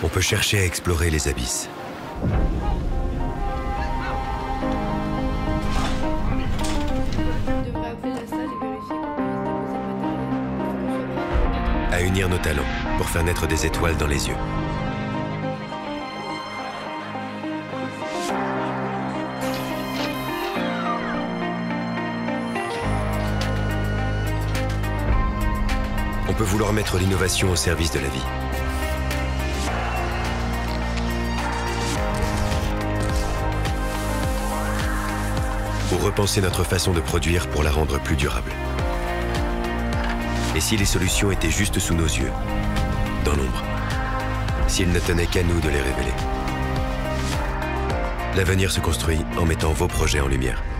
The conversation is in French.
On peut chercher à explorer les abysses. On devrait appeler la salle et vérifier qu'on puisse déposer le matériel. À unir nos talents pour faire naître des étoiles dans les yeux. On peut vouloir mettre l'innovation au service de la vie. Ou repenser notre façon de produire pour la rendre plus durable. Et si les solutions étaient juste sous nos yeux, dans l'ombre, s'il ne tenait qu'à nous de les révéler. L'avenir se construit en mettant vos projets en lumière.